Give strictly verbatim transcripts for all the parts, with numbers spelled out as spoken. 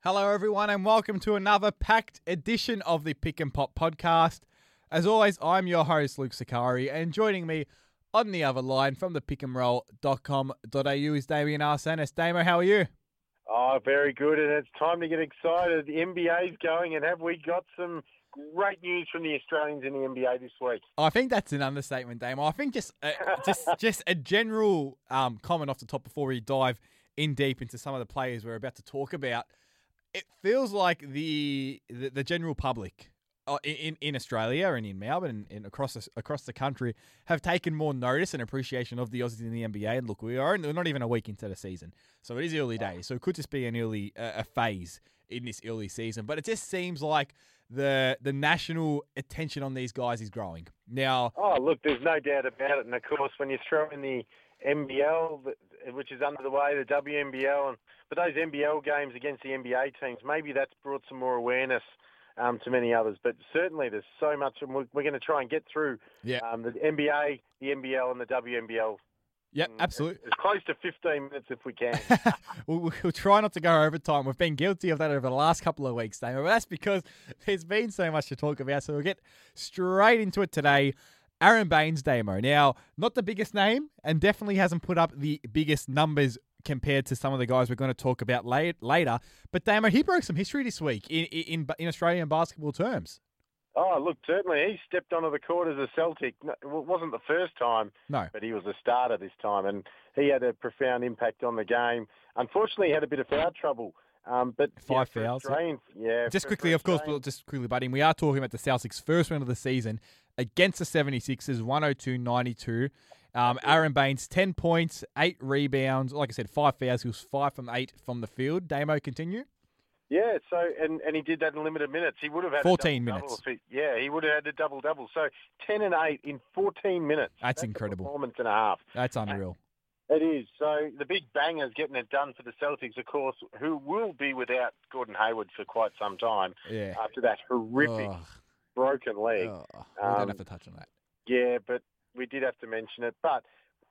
Hello, everyone, and welcome to another packed edition of the Pick and Pop podcast. As always, I'm your host, Luke Sakari, and joining me on the other line from the pick and roll dot com dot a u is Damien Arsenis. Damo, how are you? Oh, very good, and it's time to get excited. The N B A's going, and have we got some great news from the Australians in the N B A this week? I think that's an understatement, Damo. I think just uh, just just a general um, comment off the top before we dive in deep into some of the players we're about to talk about. It feels like the the, the general public uh, in in Australia and in Melbourne and, and across the, across the country have taken more notice and appreciation of the Aussies in the N B A. And look, we are we're not even a week into the season, so it is early days. So it could just be an early uh, a phase in this early season. But it just seems like the the national attention on these guys is growing now. Oh, look, there's no doubt about it. And of course, when you throw in the N B L, which is under the way, the W N B L, and but those N B L games against the N B A teams, maybe that's brought some more awareness um, to many others. But certainly there's so much, and we're, we're going to try and get through yeah. um, the N B A, the N B L, and the W N B L. Yep, absolutely. As close to fifteen minutes if we can. we'll, we'll try not to go overtime. We've been guilty of that over the last couple of weeks, Damo. But that's because there's been so much to talk about. So we'll get straight into it today. Aron Baynes, Damo. Now, not the biggest name and definitely hasn't put up the biggest numbers compared to some of the guys we're going to talk about late, later. But, Damo, he broke some history this week in, in, in Australian basketball terms. Oh, look, certainly he stepped onto the court as a Celtic. It wasn't the first time, no, but he was a starter this time, and he had a profound impact on the game. Unfortunately, he had a bit of foul trouble. Um, but Five yeah, fouls. Yeah. Just for, quickly, for of course, but just quickly, buddy, we are talking about the Celtics' first win of the season against the seventy-sixers, one oh two ninety-two. Um, Aron Baynes, ten points, eight rebounds. Like I said, five fouls. He was five from eight from the field. Damo, continue. Yeah, so and, and he did that in limited minutes. He would have had fourteen a minutes. He, yeah, he would have had a double double. So ten and eight in fourteen minutes. That's, That's incredible. A performance and a half. That's unreal. It is. So the big bangers getting it done for the Celtics, of course, who will be without Gordon Hayward for quite some time. Yeah. After that horrific Ugh. broken leg. Ugh. We Um, don't have to touch on that. Yeah, but we did have to mention it. But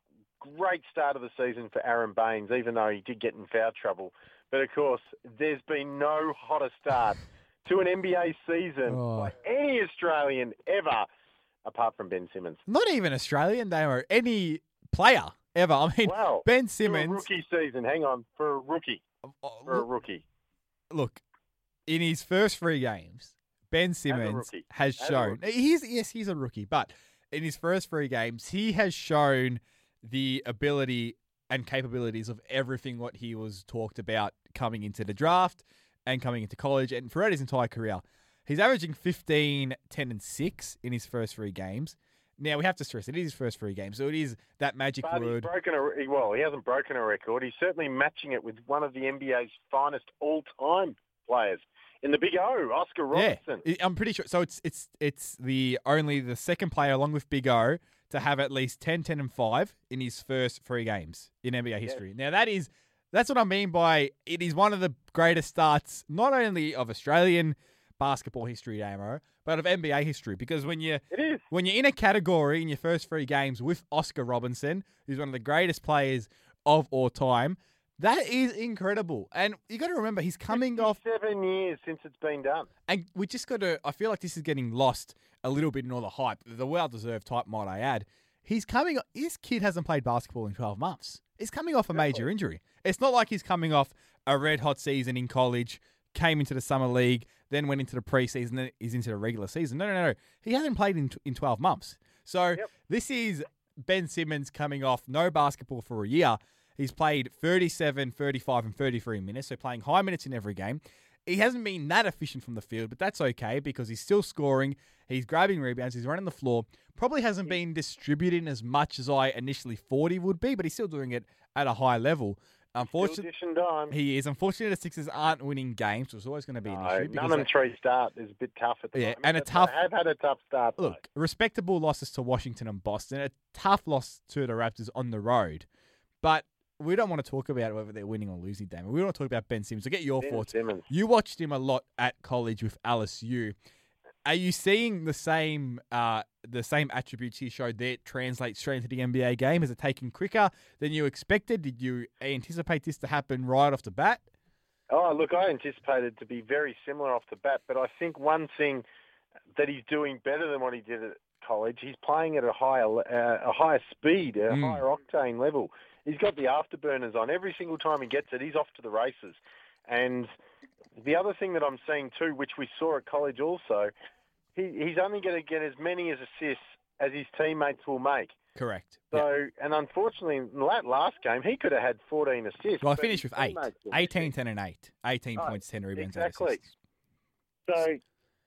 great start of the season for Aron Baynes, even though he did get in foul trouble. But, of course, there's been no hotter start to an N B A season Oh. by any Australian ever, apart from Ben Simmons. Not even Australian, Damo. Any player ever. I mean, Wow. Ben For a Simmons. rookie season. Hang on. For a rookie. For a Look, rookie. look, in his first three games, Ben As a Simmons rookie. has As a shown. rookie. He's yes, he's a rookie, but in his first three games, he has shown the ability and capabilities of everything what he was talked about coming into the draft and coming into college and throughout his entire career. He's averaging fifteen, ten, and six in his first three games. Now, we have to stress, it is his first three games, so it is that magic But he's word. broken a, well, he hasn't broken a record. He's certainly matching it with one of the N B A's finest all-time players in the Big O, Oscar Robertson. Yeah, I'm pretty sure. So it's it's it's the only the second player along with Big O to have at least ten, ten, and five in his first three games in N B A history. Now that is that's what I mean by it is one of the greatest starts not only of Australian basketball history, Damo, but of N B A history. Because when you It is. when you're in a category in your first three games with Oscar Robertson, who's one of the greatest players of all time, that is incredible. And you got to remember, he's coming off. Seven years since it's been done. And we just got to, I feel like this is getting lost a little bit in all the hype, the well-deserved hype, might I add. He's coming, this kid hasn't played basketball in twelve months. He's coming off a major injury. It's not like he's coming off a red-hot season in college, came into the summer league, then went into the preseason, then he's into the regular season. No, no, no. He hasn't played in in twelve months. So Yep. this is Ben Simmons coming off no basketball for a year. He's played thirty-seven, thirty-five, and thirty-three minutes, so playing high minutes in every game. He hasn't been that efficient from the field, but that's okay because he's still scoring. He's grabbing rebounds. He's running the floor. Probably hasn't been distributing as much as I initially thought he would be, but he's still doing it at a high level. Unfortunately, Still dishing dime. he is. Unfortunately, the Sixers aren't winning games, so it's always going to be an No, issue. none because of they- three start is a bit tough at the Yeah, moment. and a But tough- They have had a tough start. though. Look, respectable losses to Washington and Boston, a tough loss to the Raptors on the road. But we don't want to talk about whether they're winning or losing, Damon. We want to talk about Ben Simmons. So get your Ben thoughts. Simmons. You watched him a lot at college with L S U. Are you seeing the same uh, the same attributes he showed there translate straight into the N B A game? Is it taking quicker than you expected? Did you anticipate this to happen right off the bat? Oh, look, I anticipated to be very similar off the bat, but I think one thing that he's doing better than what he did at college, he's playing at a higher uh, a higher speed, a Mm. higher octane level. He's got the afterburners on. Every single time he gets it, he's off to the races. And the other thing that I'm seeing too, which we saw at college also, he, he's only going to get as many as assists as his teammates will make. Correct. So, Yeah. and unfortunately, in that last game, he could have had fourteen assists. Well, I but finished his with eight. teammates were eighteen, missing. ten, and eight. eighteen Oh, points, ten rebounds, exactly. eight assists. So,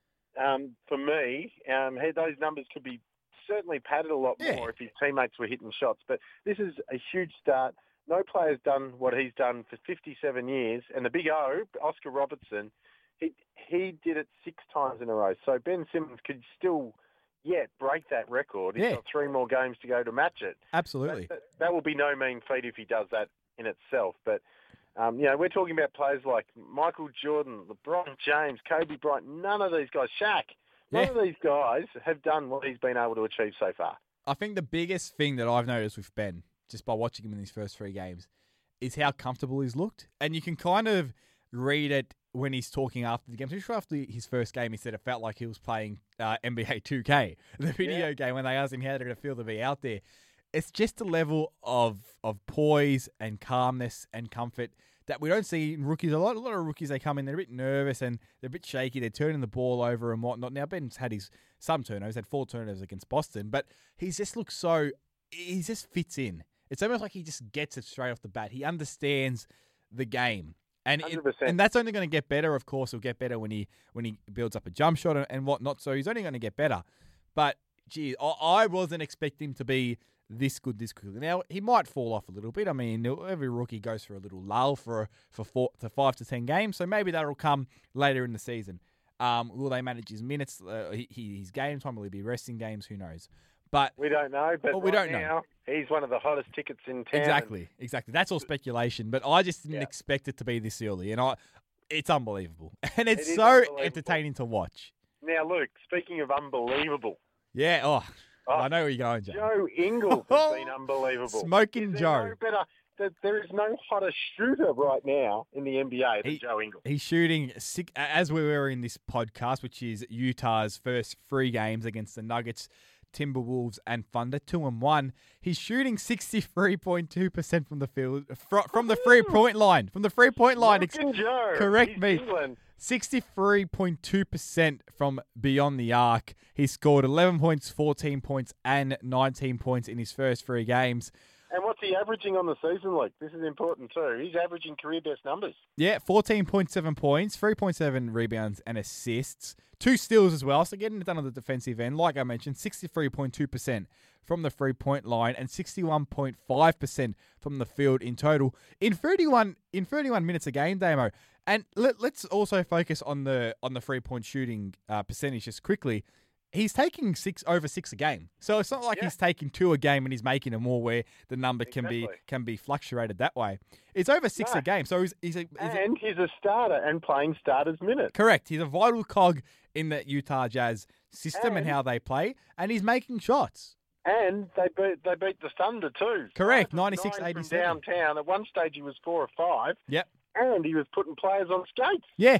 um, for me, um, he, those numbers could be certainly padded a lot Yeah. more if his teammates were hitting shots. But this is a huge start. No player's done what he's done for fifty-seven years. And the big O, Oscar Robertson, he he did it six times in a row. So Ben Simmons could still yet break that record. He's Yeah. got three more games to go to match it. Absolutely. That, that, that will be no mean feat if he does that in itself. But, um, you know, we're talking about players like Michael Jordan, LeBron James, Kobe Bryant. None of these guys, Shaq, none Yeah. of these guys have done what he's been able to achieve so far. I think the biggest thing that I've noticed with Ben, just by watching him in these first three games, is how comfortable he's looked. And you can kind of read it when he's talking after the game. Especially after his first game, he said it felt like he was playing uh, N B A two K, the video Yeah. game, when they asked him how did it feel to be out there. It's just a level of of poise and calmness and comfort that we don't see in rookies. A lot, a lot of rookies, they come in, they're a bit nervous and they're a bit shaky. They're turning the ball over and whatnot. Now, Ben's had his some turnovers, had four turnovers against Boston, but he's just looks so, he just fits in. It's almost like he just gets it straight off the bat. He understands the game. And it, one hundred percent. and that's only going to get better, of course. He'll get better when he when he builds up a jump shot and, and whatnot. So he's only going to get better. But, gee, I, I wasn't expecting him to be this good this quickly. Now, he might fall off a little bit. I mean, every rookie goes for a little lull for for four to five to ten games. So maybe that'll come later in the season. Um, will they manage his minutes, uh, he, his game time? Will he be resting games? Who knows? But We don't know, but Well, we right don't know. now, he's one of the hottest tickets in town. Exactly, exactly. That's all speculation, but I just didn't Yeah. expect it to be this early, and I, it's unbelievable, and it's It is so unbelievable. entertaining to watch. Now, Luke, speaking of unbelievable, Yeah. Oh, Oh, I know where you're going, Joe. Joe Ingles has been unbelievable. Smoking Is there Joe. No better, there- there is no hotter shooter right now in the N B A than He- Joe Ingles. He's shooting six, as we were in this podcast, which is Utah's first three games against the Nuggets, Timberwolves, and Thunder, two and one. He's shooting sixty-three point two percent from the field, fro- from the three point line, from the three point line. Ex- Smoking Joe. correct He's me. England. sixty-three point two percent from beyond the arc. He scored eleven points, fourteen points, and nineteen points in his first three games. And what's he averaging on the season, Luke? This is important too. He's averaging career best numbers. Yeah, fourteen point seven points, three point seven rebounds and assists, two steals as well. So getting it done on the defensive end, like I mentioned, sixty-three point two percent from the three-point line and sixty-one point five percent from the field in total in thirty-one in thirty-one minutes a game, Damo. And let, let's also focus on the on the three-point shooting uh, percentage just quickly. He's taking six over six a game, so it's not like Yeah. he's taking two a game and he's making them more where the number can be Exactly. can be fluctuated that way. It's over six No. a game, so he's he's, a, he's a, And he's a starter and playing starters minutes. correct. He's a vital cog in the Utah Jazz system and, And- how they play, and he's making shots. And they beat they beat the Thunder too. Correct, Five of ninety-six nine from eighty-seven. downtown. At one stage he was four or five. Yep. And he was putting players on skates. Yeah.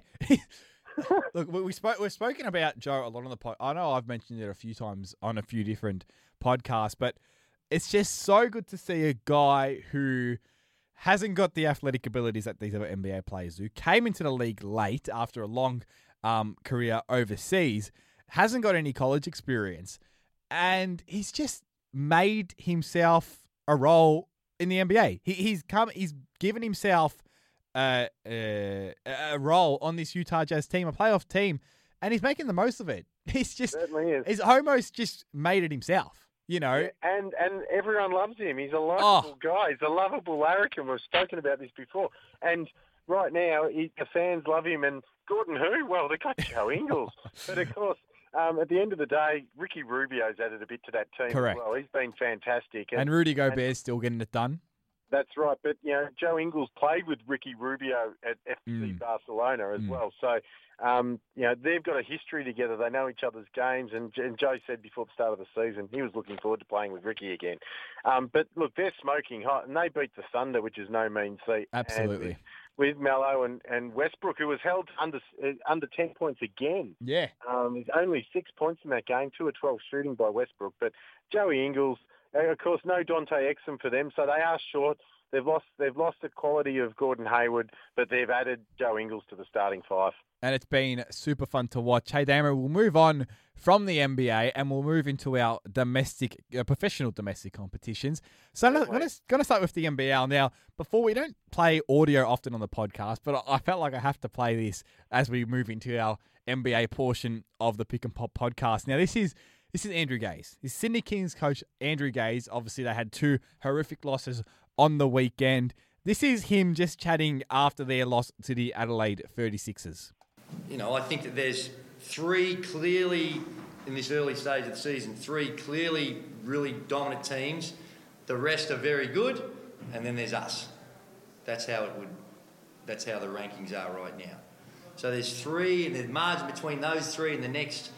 Look, we, we spoke. We've spoken about Joe a lot on the pod. I know I've mentioned it a few times on a few different podcasts, but it's just so good to see a guy who hasn't got the athletic abilities that these other N B A players do. Came into the league late after a long um, career overseas, hasn't got any college experience, and he's just made himself a role in the N B A. He, he's come. He's given himself Uh, uh, a role on this Utah Jazz team, a playoff team, and he's making the most of it. He's just, Certainly is. he's almost just made it himself, you know? And and everyone loves him. He's a Oh. lovable guy. He's a lovable larrikin. We've spoken about this before. And right now, he, the fans love him. And Gordon who? Well, they got Joe Ingles. But of course, um, at the end of the day, Ricky Rubio's added a bit to that team Correct. as well. He's been fantastic. And Rudy Gobert's still getting it done. That's right, but you know Joe Ingles played with Ricky Rubio at F C Mm. Barcelona as Mm. well, so um, you know they've got a history together. They know each other's games, and, and Joe said before the start of the season he was looking forward to playing with Ricky again. Um, but look, they're smoking hot, and they beat the Thunder, which is no mean feat. Absolutely. And with Mello and, and Westbrook, who was held under uh, under ten points again. Yeah. Um, there's only six points in that game, two of twelve shooting by Westbrook. But Joey Ingles, uh, of course, no Dante Exum for them, so they are short. They've lost they've lost the quality of Gordon Hayward, but they've added Joe Ingles to the starting five. And it's been super fun to watch. Hey, Damo, we'll move on from the N B A and we'll move into our domestic, uh, professional domestic competitions. So I'm going to start with the N B L. Now, before we don't play audio often on the podcast, but I felt like I have to play this as we move into our N B A portion of the Pick and Pop podcast. Now, this is this is Andrew Gaze. This is Sydney Kings coach Andrew Gaze. Obviously, they had two horrific losses on the weekend. This is him just chatting after their loss to the Adelaide thirty-sixers. You know, I think that there's three clearly, in this early stage of the season, three clearly really dominant teams. The rest are very good, and then there's us. That's how it would, that's how the rankings are right now. So there's three, and the margin between those three and the next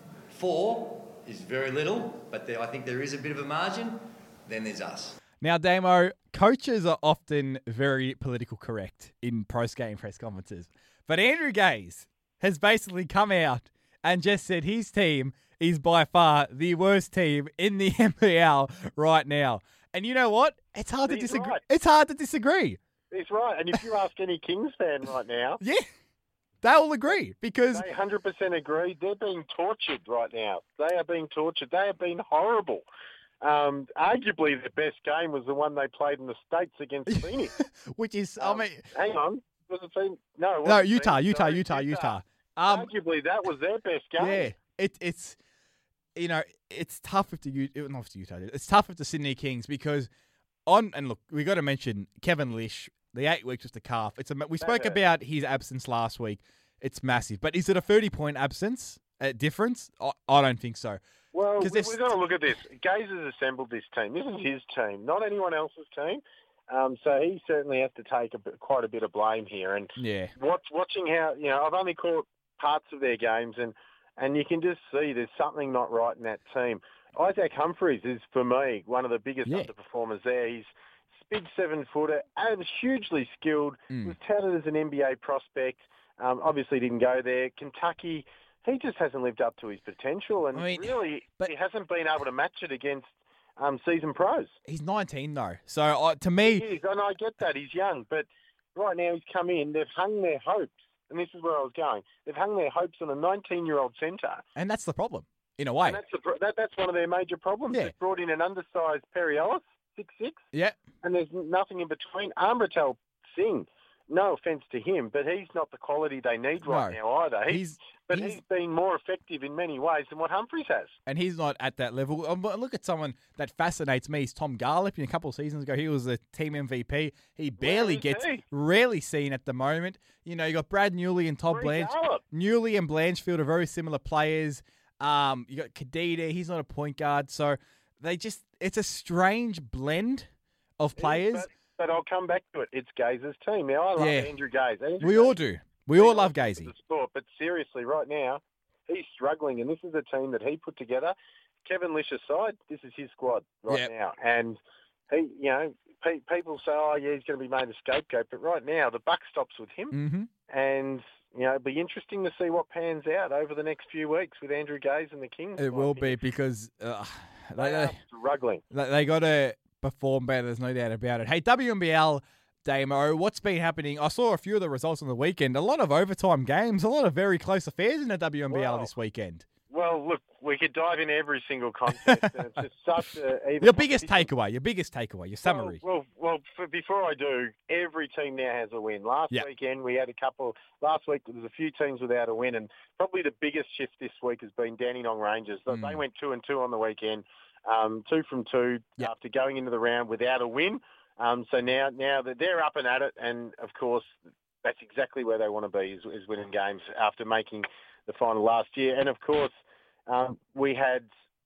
four is very little, but there, I think there is a bit of a margin. Then there's us. Now, Damo, coaches are often very political correct in post-game press conferences. But Andrew Gaze has basically come out and just said his team is by far the worst team in the N B L right now. And you know what? It's hard to He's disagree. right. It's hard to disagree. He's right. And if you ask any Kings fan right now, Yeah, they'll agree because they one hundred percent agree. They're being tortured right now. They are being tortured. They have been horrible. Um, arguably, the best game was the one they played in the States against Phoenix. which is, Um, I mean, hang on. Was it Phoenix? No, it no, wasn't Utah, Phoenix. Utah, Sorry, Utah, Utah. Um, Arguably, that was their best game. Yeah, it, it's, you know, it's tough with the U- not with the Utah. It's tough with the Sydney Kings because on and look, we got to mention Kevin Lish, the eight weeks with the calf. It's a we spoke hurt. about his absence last week. It's massive, but is it a thirty point absence uh, difference? I, I don't think so. Well, we, 'Cause we've they've got to look at this. Gaze has assembled this team. This is his team, not anyone else's team. Um, so he certainly has to take a bit, quite a bit of blame here. And Yeah, watch, watching how, you know, I've only caught parts of their games, and, and you can just see there's something not right in that team. Isaac Humphries is, for me, one of the biggest Yeah. underperformers there. He's a big seven-footer, and hugely skilled. Mm. He was touted as an N B A prospect. Um, obviously didn't go there. Kentucky, he just hasn't lived up to his potential, and I mean, really but- he hasn't been able to match it against um, seasoned pros. he's nineteen though. So uh, to me, He is, and I get that, he's young, but right now he's come in, they've hung their hopes, and this is where I was going, they've hung their hopes on a nineteen-year-old centre, and that's the problem in a way. and that's, the, pro- that, that's one of their major problems. Yeah. They've brought in an undersized Perry Ellis, six foot six, Yeah, and there's nothing in between. Amritel Singh, no offence to him, but he's not the quality they need right No. now either. He, he's but he's, he's been more effective in many ways than what Humphries has. and he's not at that level. Um, but look at someone that fascinates me is Tom Garlick. A couple of seasons ago, he was a team M V P. He barely is gets, he? rarely seen at the moment. You know, you got Brad Newley and Todd Free Blanch. Gallup. Newley and Blanchfield are very similar players. Um, you got Kadida. He's not a point guard, so they just it's a strange blend of players. But, but I'll come back to it. It's Gaze's team. Now, I love Yeah. Andrew Gaze. Andrew we Gaze all do. We all love Gazy. the sport, but seriously, right now, he's struggling, and this is a team that he put together. Kevin Lish aside, this is his squad right Yep. now, and he, you know, pe- people say, "Oh, yeah, he's going to be made a scapegoat," but right now, the buck stops with him, Mm-hmm. and you know, it'll be interesting to see what pans out over the next few weeks with Andrew Gaze and the Kings. It will be because uh, They they, are struggling. they, they got to perform better. There's no doubt about it. Hey, W N B L, Damo, what's been happening? I saw a few of the results on the weekend. A lot of overtime games, a lot of very close affairs in the W N B L Wow. this weekend. Well, look, we could dive into every single contest, and it's just such a even Your biggest competition. takeaway, your biggest takeaway, your summary. Well, well, well for, before I do, every team now has a win. Last Yeah. weekend we had a couple. Last week there was a few teams without a win, and probably the biggest shift this week has been Dandenong Rangers. They Mm. went two and two on the weekend, um, two from two Yeah. after going into the round without a win. Um, so now, now that they're up and at it, and of course that's exactly where they want to be, is, is winning games after making the final last year. And of course, um, we had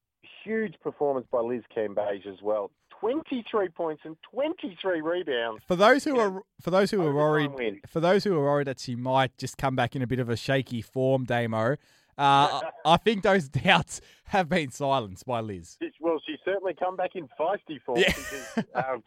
huge performance by Liz Cambage as well. twenty-three points and twenty-three rebounds. For those who Yeah. are for those who are Overtime worried, win. for those who are worried that she might just come back in a bit of a shaky form, Damo, uh, I think those doubts have been silenced by Liz. Well, she's certainly come back in feisty form Yeah. because um,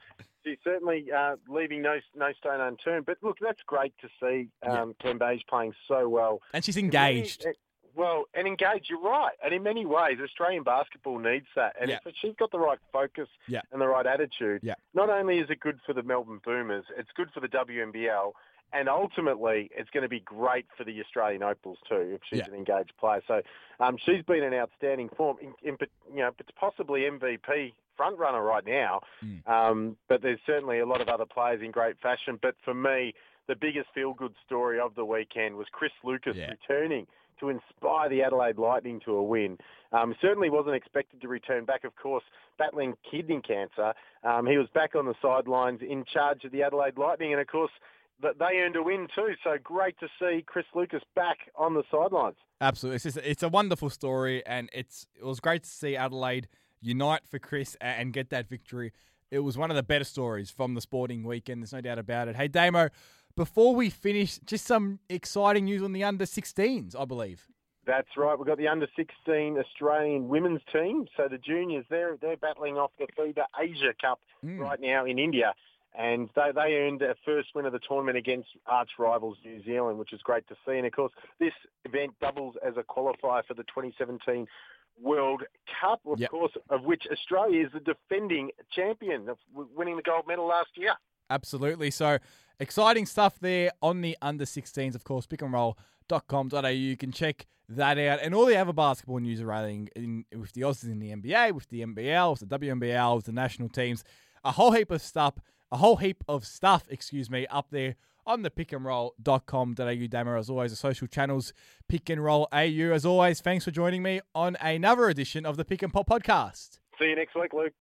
she's certainly uh, leaving no no stone unturned. But look, that's great to see. Um, yeah. Kembay's playing so well, and she's engaged. Many, well, and engaged. You're right, and in many ways, Australian basketball needs that. And yeah. if she's got the right focus yeah. and the right attitude, yeah. not only is it good for the Melbourne Boomers, it's good for the W N B L. And ultimately, it's going to be great for the Australian Opals too, if she's yeah. an engaged player. So um, she's been in outstanding form. In, in, you know, it's possibly M V P front runner right now. Mm. Um, but there's certainly a lot of other players in great fashion. But for me, the biggest feel-good story of the weekend was Chris Lucas yeah. returning to inspire the Adelaide Lightning to a win. Um, certainly wasn't expected to return back, of course, battling kidney cancer. Um, he was back on the sidelines in charge of the Adelaide Lightning, and of course, that they earned a win too. So great to see Chris Lucas back on the sidelines. Absolutely. It's, just, it's a wonderful story, and it's it was great to see Adelaide unite for Chris and get that victory. It was one of the better stories from the sporting weekend. There's no doubt about it. Hey, Damo, before we finish, just some exciting news on the under sixteens, I believe. That's right. We've got the under sixteen Australian women's team. So the juniors, they're, they're battling off the FIBA Asia Cup mm. right now in India. And they, they earned a first win of the tournament against arch rivals New Zealand, which is great to see. And, of course, this event doubles as a qualifier for the twenty seventeen World Cup, of yep. course, of which Australia is the defending champion, of winning the gold medal last year. Absolutely. So, exciting stuff there on the under sixteens, of course, pick and roll dot com dot a u. You can check that out. And all the other basketball news around in, with the Aussies in the N B A, with the N B L, with the W N B L, with the national teams, a whole heap of stuff. A whole heap of stuff, excuse me, up there on the pick and roll dot com dot a u. Damo, as always, the social channels, Pick and Roll A U. As always, thanks for joining me on another edition of the Pick and Pop podcast. See you next week, Luke.